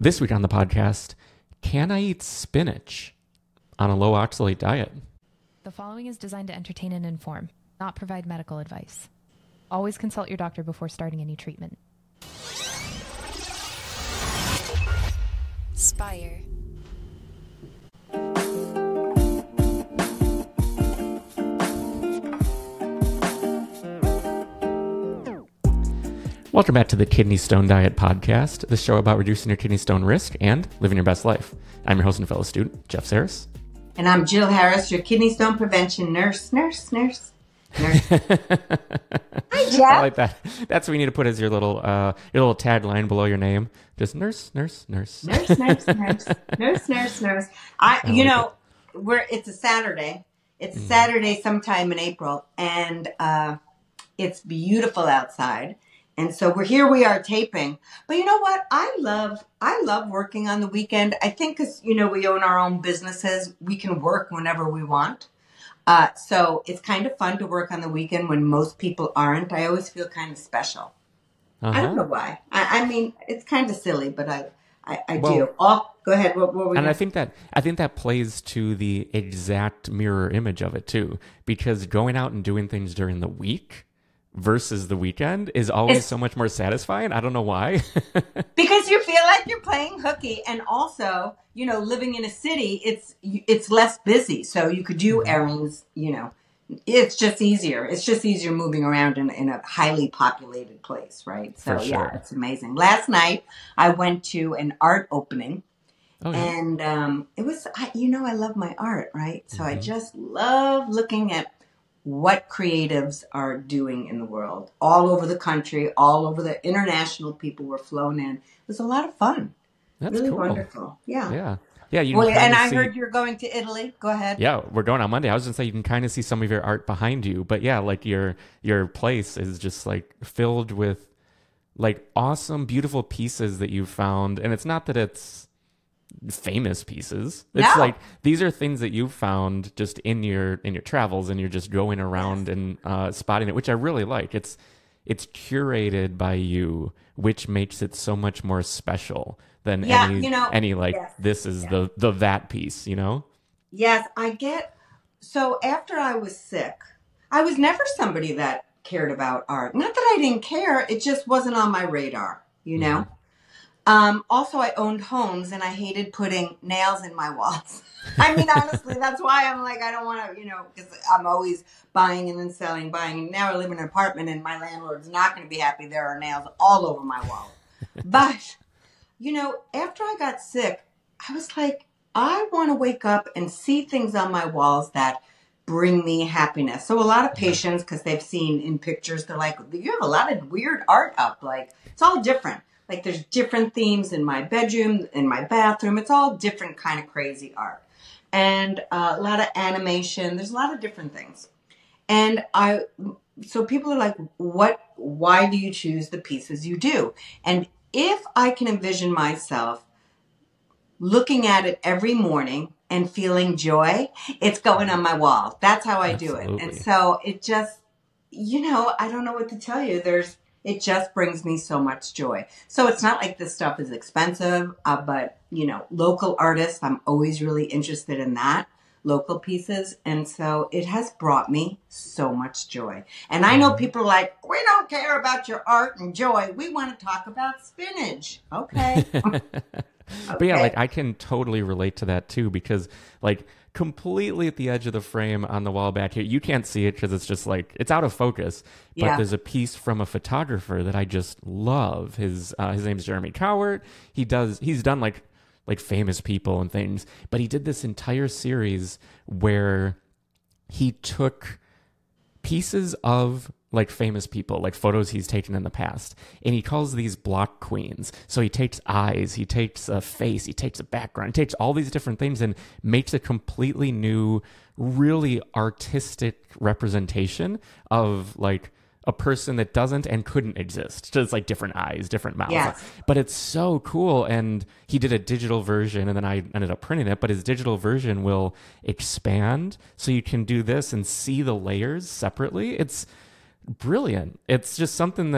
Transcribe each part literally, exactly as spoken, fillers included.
This week on the podcast, can I eat spinach on a low oxalate diet? The following is designed to entertain and inform, not provide medical advice. Always consult your doctor before starting any treatment. Spire. Welcome back to the Kidney Stone Diet Podcast, the show about reducing your kidney stone risk and living your best life. I'm your host and fellow student, Jeff Saris. And I'm Jill Harris, your kidney stone prevention nurse, nurse, nurse, nurse. Hi, Jeff. I like that. That's what we need to put as your little uh, your little tagline below your name. Just nurse, nurse, nurse. Nurse, nurse, nurse, nurse, nurse, nurse. I, I you like know, we're it's a Saturday. It's mm. Saturday sometime in April, and uh, it's beautiful outside. And so we're here, we are taping. But you know what? I love, I love working on the weekend. I think because, you know, we own our own businesses, we can work whenever we want. Uh, so it's kind of fun to work on the weekend when most people aren't. I always feel kind of special. Uh-huh. I don't know why. I, I mean, it's kind of silly, but I, I, I well, do. Oh, go ahead. What, what were we And gonna... I think that I think that plays to the exact mirror image of it too, because going out and doing things during the week versus the weekend is always it's, so much more satisfying. I don't know why. Because you feel like you're playing hooky, and also, you know, living in a city, it's it's less busy, so you could do mm-hmm. errands. You know, it's just easier. It's just easier moving around in, in a highly populated place, right? So For yeah, sure. it's amazing. Last night I went to an art opening. Oh, yeah. And um, it was, I, you know, I love my art, right? So mm-hmm. I just love looking at what creatives are doing in the world, all over the country, all over the international people were flown in. It was a lot of fun. That's really cool. wonderful. Yeah. Yeah. Yeah. You well, and I see... heard you're going to Italy. Go ahead. Yeah, we're going on Monday. I was going to say you can kind of see some of your art behind you, but yeah, like your your place is just like filled with like awesome, beautiful pieces that you've found. And it's not that it's famous pieces. It's no. like these are things that you found just in your in your travels, and you're just going around yes. and uh spotting it, which I really like. It's it's curated by you, which makes it so much more special than yeah, any you know, any like yes. this is yeah. the the that piece, you know? Yes, I get. So after I was sick, I was never somebody that cared about art. Not that I didn't care, it just wasn't on my radar, you know? Mm-hmm. Um, also, I owned homes, and I hated putting nails in my walls. I mean, honestly, that's why I'm like, I don't want to, you know, because I'm always buying and then selling, buying. And now I live in an apartment, and my landlord's not going to be happy. There are nails all over my wall. But, you know, after I got sick, I was like, I want to wake up and see things on my walls that bring me happiness. So a lot of patients, because they've seen in pictures, they're like, you have a lot of weird art up. Like, it's all different. Like there's different themes in my bedroom, in my bathroom. It's all different kind of crazy art. And uh, a lot of animation. There's a lot of different things. And I, so people are like, what, why do you choose the pieces you do? And if I can envision myself looking at it every morning and feeling joy, it's going on my wall. That's how I Absolutely. do it. And so it just, you know, I don't know what to tell you. There's, It just brings me so much joy. So it's not like this stuff is expensive, uh, but, you know, local artists, I'm always really interested in that, local pieces. And so it has brought me so much joy. And I know people are like, we don't care about your art and joy. We want to talk about spinach. Okay. okay. But yeah, like I can totally relate to that too, because like completely at the edge of the frame on the wall back here, you can't see it because it's just like it's out of focus, but yeah. there's a piece from a photographer that I just love. His uh, his name's Jeremy Cowart. He does he's done like like famous people and things, but he did this entire series where he took pieces of like famous people, like photos he's taken in the past, and he calls these block queens. So he takes eyes, he takes a face, he takes a background, he takes all these different things and makes a completely new, really artistic representation of like a person that doesn't and couldn't exist. Just like different eyes, different mouths. Yes. But it's so cool. And he did a digital version, and then I ended up printing it, but his digital version will expand so you can do this and see the layers separately. It's brilliant. It's just something that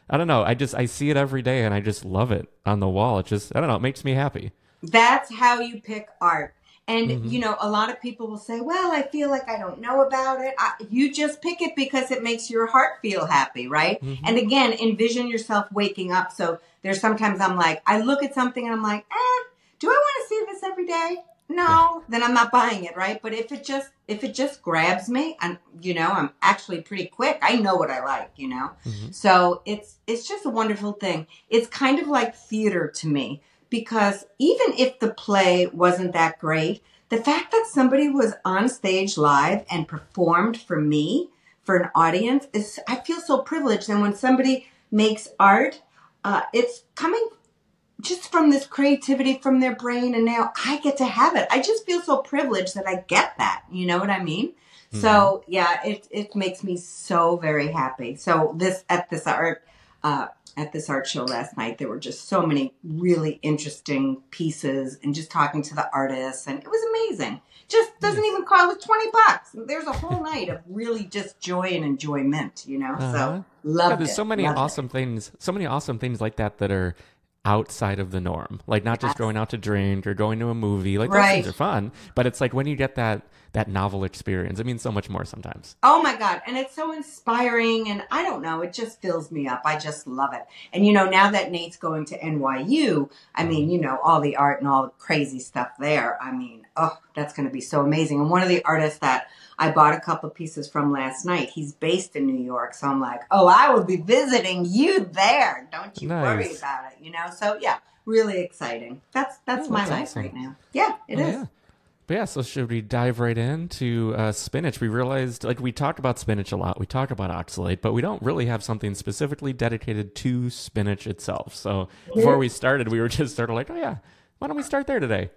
I don't know. I just, I see it every day and I just love it on the wall. It just, I don't know. It makes me happy. That's how you pick art. And, Mm-hmm. you know, a lot of people will say, well, I feel like I don't know about it. I, you just pick it because it makes your heart feel happy, right? Mm-hmm. And again, envision yourself waking up. So there's sometimes I'm like, I look at something and I'm like, eh, do I want to see this every day? No, then I'm not buying it, right? But if it just if it just grabs me, and you know, I'm actually pretty quick. I know what I like, you know. Mm-hmm. So it's it's just a wonderful thing. It's kind of like theater to me. Because even if the play wasn't that great, the fact that somebody was on stage live and performed for me, for an audience, is I feel so privileged. And when somebody makes art, uh, it's coming just from this creativity from their brain, and now I get to have it. I just feel so privileged that I get that. You know what I mean? Mm-hmm. So yeah, it it makes me so very happy. So this at this art. Uh, At this art show last night, there were just so many really interesting pieces and just talking to the artists, and it was amazing. Just doesn't nice. even cost, it was twenty bucks. There's a whole night of really just joy and enjoyment, you know? Uh-huh. So loved yeah, there's it. so many loved awesome it. things, so many awesome things like that that are outside of the norm. Like not just Yes. going out to drink or going to a movie. Like those Right. things are fun, but it's like when you get that that novel experience, it means so much more sometimes. Oh my God. And it's so inspiring. And I don't know, it just fills me up. I just love it. And, you know, now that Nate's going to N Y U, I mean, you know, all the art and all the crazy stuff there. I mean, oh, that's going to be so amazing. And one of the artists that I bought a couple of pieces from last night, he's based in New York. So I'm like, oh, I will be visiting you there. Don't you Nice. worry about it, you know? So yeah, really exciting. That's, that's Oh, my that's life awesome. right now. Yeah, it Oh, is. yeah. But yeah, so should we dive right into uh, spinach? We realized, like, we talk about spinach a lot. We talk about oxalate, but we don't really have something specifically dedicated to spinach itself. So before we started, we were just sort of like, oh, yeah, why don't we start there today?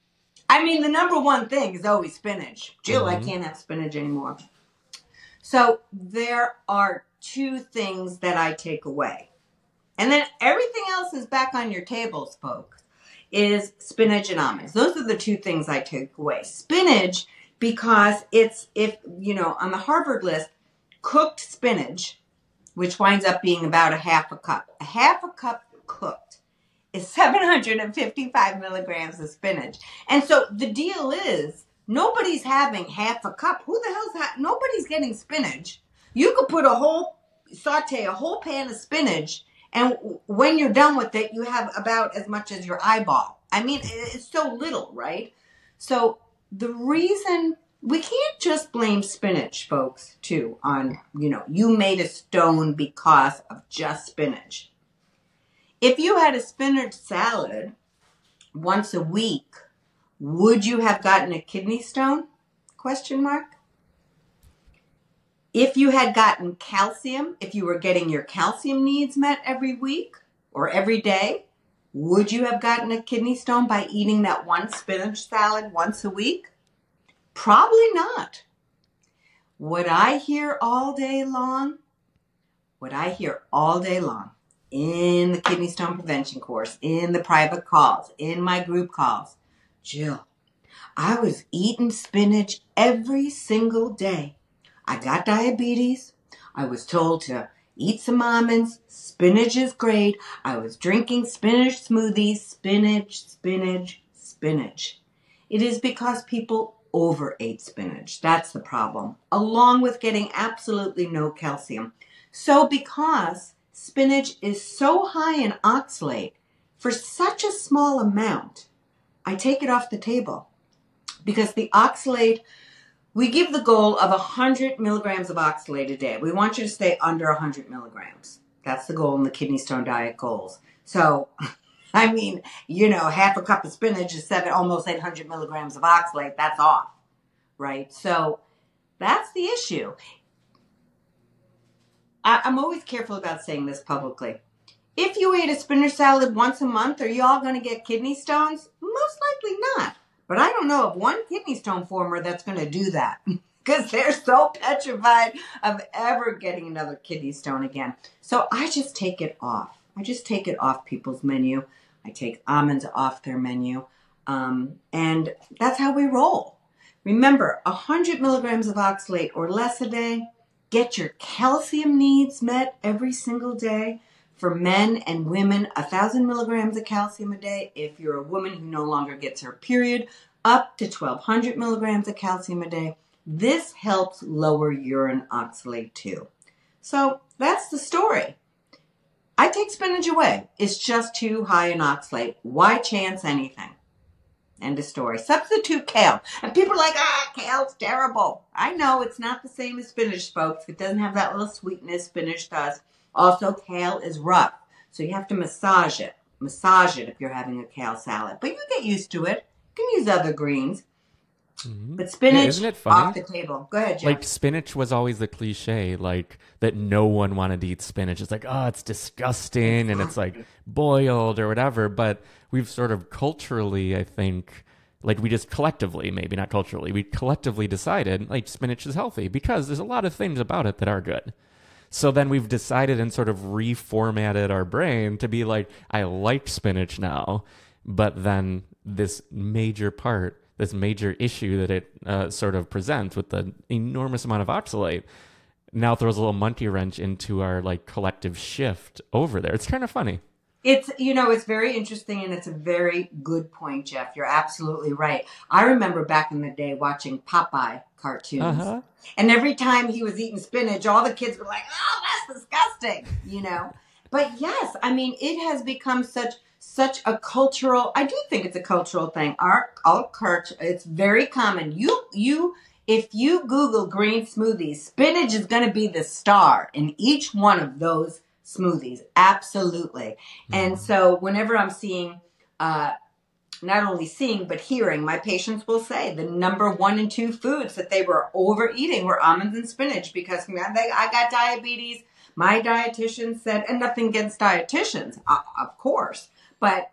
I mean, the number one thing is always spinach. Jill, Mm-hmm. I can't have spinach anymore. So there are two things that I take away. And then everything else is back on your tables, folks. Is spinach and almonds. Those are the two things I take away. Spinach, because it's, if, you know, on the Harvard list, cooked spinach, which winds up being about a half a cup. A half a cup cooked is seven hundred fifty-five milligrams of spinach. And so the deal is, nobody's having half a cup. Who the hell's ha- nobody's getting spinach. You could put a whole, saute a whole pan of spinach, and when you're done with it, you have about as much as your eyeball. I mean, it's so little, right? So the reason, we can't just blame spinach, folks, too, on, you know, you made a stone because of just spinach. If you had a spinach salad once a week, would you have gotten a kidney stone? Question mark. If you had gotten calcium, if you were getting your calcium needs met every week or every day, would you have gotten a kidney stone by eating that one spinach salad once a week? Probably not. What I hear all day long, what I hear all day long in the kidney stone prevention course, in the private calls, in my group calls, Jill, I was eating spinach every single day. I got diabetes. I was told to eat some almonds. Spinach is great. I was drinking spinach smoothies. Spinach, spinach, spinach. It is because people overate spinach. That's the problem. Along with getting absolutely no calcium. So because spinach is so high in oxalate, for such a small amount, I take it off the table. Because the oxalate, we give the goal of one hundred milligrams of oxalate a day. We want you to stay under one hundred milligrams. That's the goal in the kidney stone diet goals. So, I mean, you know, half a cup of spinach is seven, almost eight hundred milligrams of oxalate. That's off, right? So that's the issue. I, I'm always careful about saying this publicly. If you ate a spinach salad once a month, are you all going to get kidney stones? Most likely not. But I don't know of one kidney stone former that's going to do that because they're so petrified of ever getting another kidney stone again. So I just take it off. I just take it off people's menu. I take almonds off their menu. Um, and that's how we roll. Remember, one hundred milligrams of oxalate or less a day. Get your calcium needs met every single day. For men and women, one thousand milligrams of calcium a day. If you're a woman who no longer gets her period, up to twelve hundred milligrams of calcium a day. This helps lower urine oxalate too. So that's the story. I take spinach away. It's just too high in oxalate. Why chance anything? End of story. Substitute kale. And people are like, ah, kale's terrible. I know it's not the same as spinach, folks. It doesn't have that little sweetness spinach does. Also, kale is rough. So you have to massage it. Massage it if you're having a kale salad. But you get used to it. You can use other greens. Mm-hmm. But spinach, yeah, isn't it funny? Off the table. Go ahead, Jeff. Like, spinach was always the cliche, like, that no one wanted to eat spinach. It's like, oh, it's disgusting, and it's, like, boiled or whatever. But we've sort of culturally, I think, like, we just collectively, maybe not culturally, we collectively decided, like, spinach is healthy because there's a lot of things about it that are good. So then we've decided and sort of reformatted our brain to be like, I like spinach now, but then this major part, this major issue that it uh, sort of presents with the enormous amount of oxalate now throws a little monkey wrench into our like collective shift over there. It's kind of funny. It's, you know, it's very interesting, and it's a very good point, Jeff. You're absolutely right. I remember back in the day watching Popeye cartoons, uh-huh. and every time he was eating spinach, all the kids were like, oh, that's disgusting, you know? But yes, I mean, it has become such such a cultural, I do think it's a cultural thing. Our, our culture, it's very common. You, you, if you Google green smoothies, spinach is going to be the star in each one of those smoothies. Absolutely. Mm-hmm. And so whenever I'm seeing, uh, not only seeing, but hearing, my patients will say the number one and two foods that they were overeating were almonds and spinach because man, they, I got diabetes. My dietitian said, and nothing against dietitians, uh, of course. But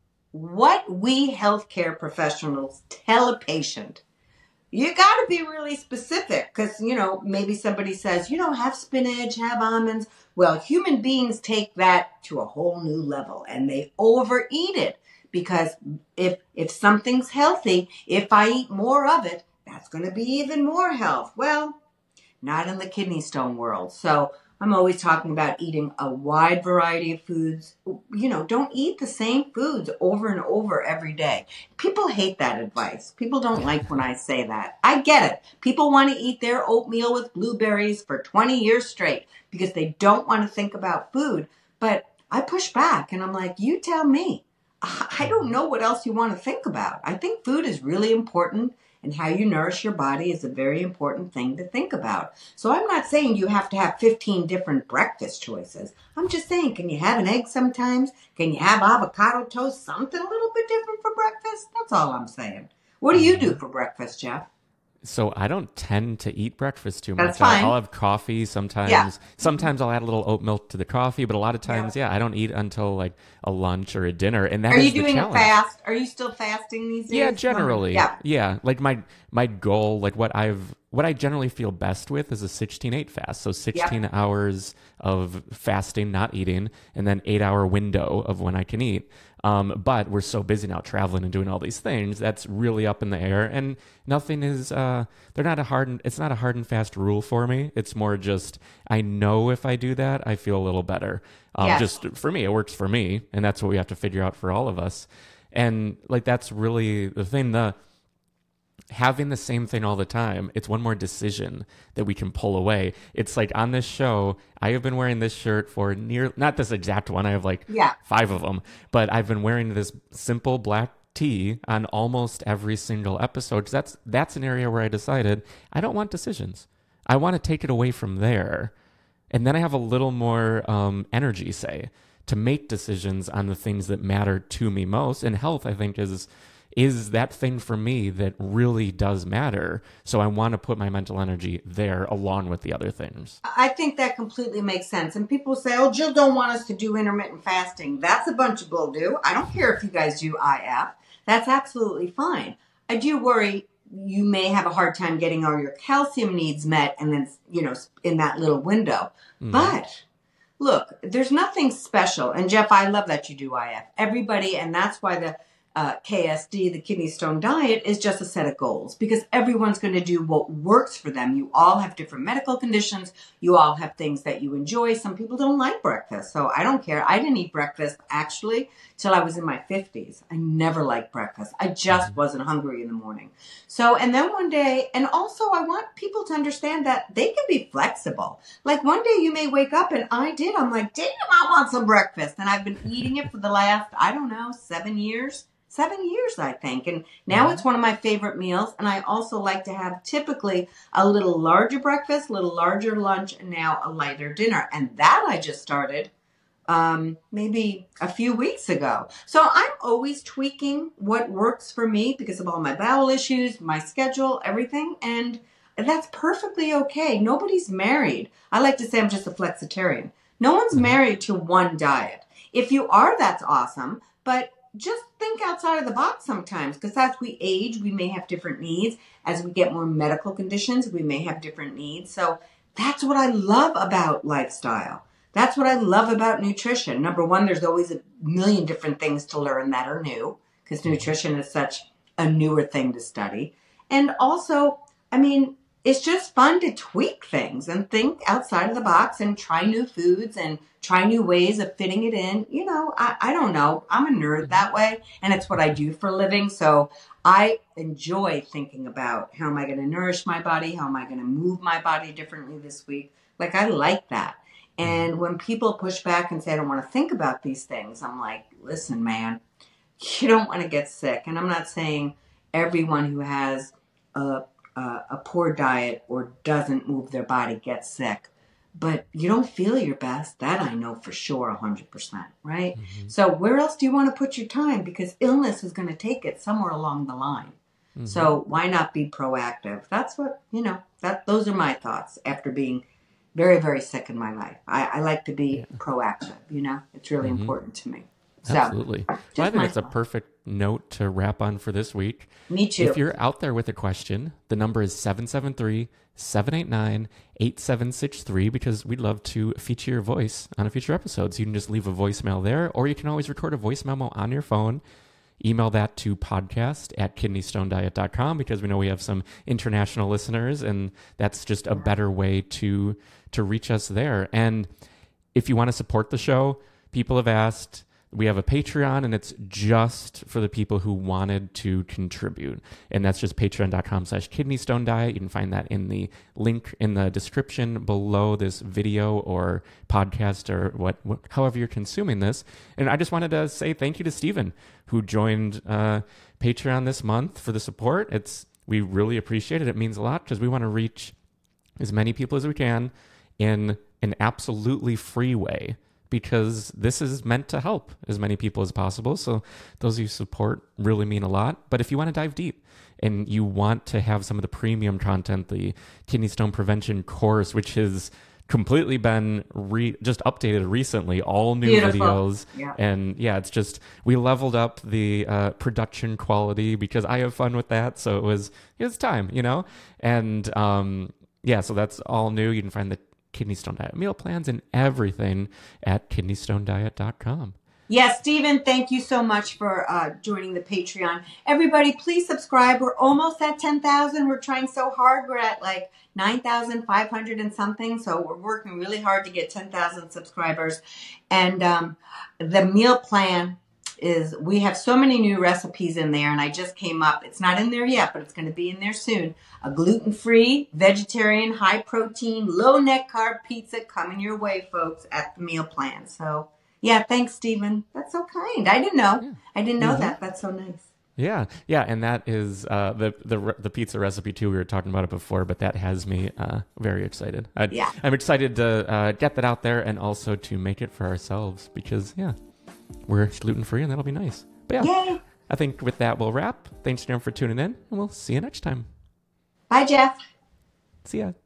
what we healthcare professionals tell a patient, you got to be really specific because, you know, maybe somebody says, you know, have spinach, have almonds. Well, human beings take that to a whole new level and they overeat it because if if something's healthy, if I eat more of it, that's going to be even more health. Well, not in the kidney stone world. So I'm always talking about eating a wide variety of foods. You know, don't eat the same foods over and over every day. People hate that advice. People don't like when I say that. I get it. People want to eat their oatmeal with blueberries for twenty years straight because they don't want to think about food. But I push back and I'm like, you tell me. I don't know what else you want to think about. I think food is really important. And how you nourish your body is a very important thing to think about. So I'm not saying you have to have fifteen different breakfast choices. I'm just saying, can you have an egg sometimes? Can you have avocado toast? Something a little bit different for breakfast? That's all I'm saying. What do you do for breakfast, Jeff? So I don't tend to eat breakfast too much. That's fine. I'll have coffee sometimes. Yeah. Sometimes I'll add a little oat milk to the coffee, but a lot of times, yeah, yeah I don't eat until like a lunch or a dinner. And that Are is you the doing challenge. a fast? Are you still fasting these days? Yeah, generally. Yeah. Yeah. Like my my goal, like what I've what I generally feel best with is a sixteen eight fast. So sixteen yep. hours of fasting, not eating, and then eight hour window of when I can eat. Um, but we're so busy now traveling and doing all these things. That's really up in the air, and nothing is. Uh, they're not a hard. And, it's not a hard and fast rule for me. It's more just I know if I do that, I feel a little better. Um, yes. Just for me, it works for me, and that's what we have to figure out for all of us. And like that's really the thing. The having the same thing all the time, it's one more decision that we can pull away. It's like on this show, I have been wearing this shirt for near, not this exact one, I have like yeah. five of them, but I've been wearing this simple black tee on almost every single episode. That's, that's an area where I decided I don't want decisions. I want to take it away from there. And then I have a little more um, energy, say, to make decisions on the things that matter to me most. And health, I think, is is that thing for me that really does matter. So I want to put my mental energy there along with the other things. I think that completely makes sense. And people say, oh, Jill don't want us to do intermittent fasting. That's a bunch of bull do. I don't care if you guys do I F. That's absolutely fine. I do worry you may have a hard time getting all your calcium needs met and then, you know, in that little window. Mm. But look, there's nothing special. And Jeff, I love that you do I F. Everybody, and that's why the uh, K S D, the kidney stone diet, is just a set of goals because everyone's going to do what works for them. You all have different medical conditions. You all have things that you enjoy. Some people don't like breakfast, so I don't care. I didn't eat breakfast actually till I was in my fifties. I never liked breakfast. I just wasn't hungry in the morning. So, and then one day, and also I want people to understand that they can be flexible. Like one day you may wake up, and I did. I'm like, damn, I want some breakfast. And I've been eating it for the last, I don't know, seven years. Seven years, I think. And now it's one of my favorite meals. And I also like to have typically a little larger breakfast, a little larger lunch, and now a lighter dinner. And that I just started um, maybe a few weeks ago. So I'm always tweaking what works for me because of all my bowel issues, my schedule, everything. And that's perfectly okay. Nobody's married. I like to say I'm just a flexitarian. No one's married to one diet. If you are, that's awesome. But just think outside of the box sometimes, because as we age, we may have different needs. As we get more medical conditions, we may have different needs. So that's what I love about lifestyle. That's what I love about nutrition. Number one, there's always a million different things to learn that are new, because nutrition is such a newer thing to study. And also, I mean, it's just fun to tweak things and think outside of the box and try new foods and try new ways of fitting it in. You know, I, I don't know. I'm a nerd that way, and it's what I do for a living. So I enjoy thinking about how am I going to nourish my body? How am I going to move my body differently this week? Like, I like that. And when people push back and say, I don't want to think about these things, I'm like, listen, man, you don't want to get sick. And I'm not saying everyone who has a Uh, a poor diet or doesn't move their body gets sick, but you don't feel your best. That I know for sure, one hundred percent, right? Mm-hmm. So where else do you want to put your time? Because illness is going to take it somewhere along the line. Mm-hmm. So why not be proactive? That's what, you know, that those are my thoughts after being very, very sick in my life. I, I like to be yeah. proactive, you know? It's really mm-hmm. important to me. So, absolutely. Well, I think it's a perfect note to wrap on for this week. Me too. If you're out there with a question, the number is seven seven three, seven eight nine, eight seven six three because we'd love to feature your voice on a future episode. So you can just leave a voicemail there, or you can always record a voice memo on your phone. Email that to podcast at kidney stone diet dot com because we know we have some international listeners, and that's just a better way to to reach us there. And if you want to support the show, people have asked, we have a Patreon, and it's just for the people who wanted to contribute. And that's just patreon.com slash kidney stone diet. You can find that in the link in the description below this video or podcast or what, what however you're consuming this. And I just wanted to say thank you to Stephen, who joined uh, Patreon this month for the support. It's we really appreciate it. It means a lot because we want to reach as many people as we can in an absolutely free way, because this is meant to help as many people as possible. So those of you who support really mean a lot. But if you want to dive deep and you want to have some of the premium content, the kidney stone prevention course, which has completely been re- just updated recently, all new Beautiful. videos. Yeah. And yeah, it's just, we leveled up the uh, production quality because I have fun with that. So it was, it was time, you know? And um, yeah, so that's all new. You can find the Kidney Stone Diet meal plans and everything at kidney stone diet dot com. Yes, Stephen, thank you so much for uh, joining the Patreon. Everybody, please subscribe. We're almost at ten thousand. We're trying so hard. We're at like nine thousand five hundred and something. So we're working really hard to get ten thousand subscribers. And um, the meal plan is, we have so many new recipes in there, and I just came up. It's not in there yet, but it's going to be in there soon. A gluten-free, vegetarian, high-protein, low-net carb pizza coming your way, folks, at the meal plan. So, yeah, thanks, Stephen. That's so kind. I didn't know. Yeah. I didn't know mm-hmm. that. That's so nice. Yeah, yeah, and that is uh, the the the pizza recipe too. We were talking about it before, but that has me uh, very excited. I, yeah, I'm excited to uh, get that out there and also to make it for ourselves because, yeah, we're gluten-free, and that'll be nice. But yeah, Yay. I think with that, we'll wrap. Thanks, Jim, for tuning in, and we'll see you next time. Bye, Jeff. See ya.